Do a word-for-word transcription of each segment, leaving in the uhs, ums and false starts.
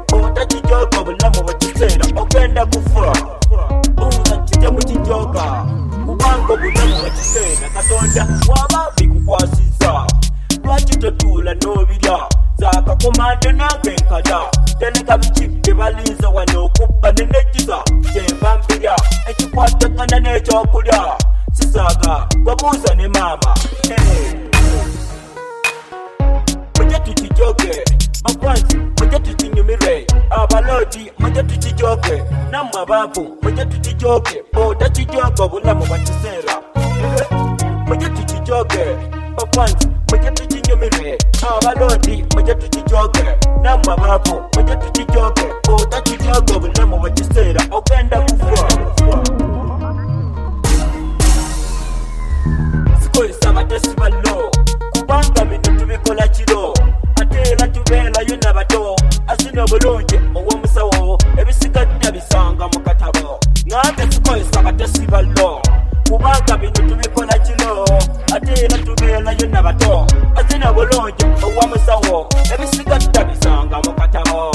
otakijoga obulamu bwekiseera ogenda kufa buuza kijja mukijoga kubanga obulamu bwekiseera katonda waba bikukwasiza lwaki totuula n'obirya zakakomande nange nkala teleka biki byebalinza wano okubba nenejiza kyenva mbirya ekikwatagana n'ekyokulya sisaaga wabuuza ne maama mujje tukijoge bakwanzi mujje tukinyumire abalodi mujje tukijoge nammwe abaavu mujje tukijoge otakijoga obulamu bwakiseera mujje tukijoge bakwanzi mujje tukinyumire abalodi mujje tukijoge nammwe abaavu mujje tukijoge otakijoga obulamu bwakiseera ogenda kufa sikozesa abatesi ballo kubanga bino tubikola kiro ate era tubeerayo nabato asina obulungi ow'omusawo ebisigadde bisanga mu katabo ngambe sikozesa abatesi ballo kubanga bino tubikola kiro ate era tubeerayo nabato asina obulungi ow'omusawo ebisigadde bisanga mu katabo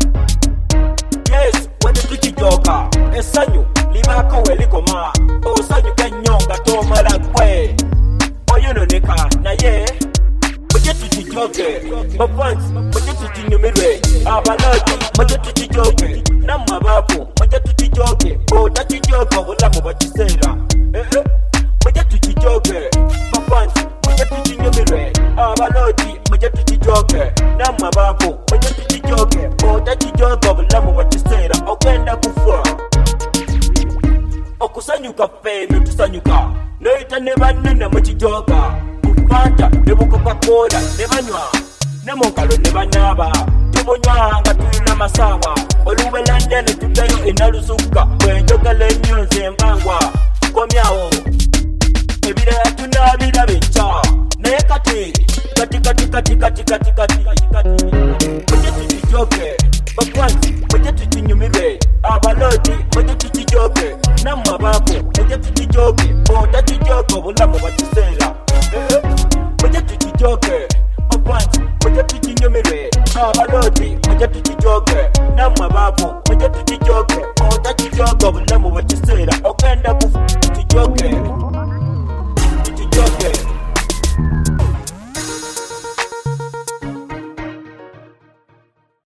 yes wete tukijoka essanyu libaako welikoma osanyuka ennyo nga tomala gwe oyononeka naye mujje tukijoge bafansi mujje tukinyumirwe abalodi mujje tukijoge nammwe abaavu mujje tukijoge otakijoga obulamu bwakiseera mujje tukijoge bafansi mujje tukinyumirwe abalodi mujje tukijoge nammwe abaavu mujje tukijoge otakijoga obulamu bwakiseera ogenda kufa okusanyuka ffeeno tusanyuka noyita ne bannene mukijoga mufanta ne bukokakola ne banywa ne munkalo ne banaaba tubunywanga tulina masaawa oluwelande ne tuddayo enalusukka bwenjogala ennyo nze mbangwa komyawo ebirala tunaabiraba enkya naye kati kati kati kati kati kati kati mujje tukijoge bakwanzi mujje tukinyumirwe abalodi mujje tukijoge nammwe abaavu mujje tukijoge otakijoga obulamu bwakiseera mujje tukijoge bakwanzi mujje tukinyumirwe abalodi mujje tukijoge nammwe abaavu mujje tukijoge otakijoga obulamu bwakiseera ogenda kufa tukijoge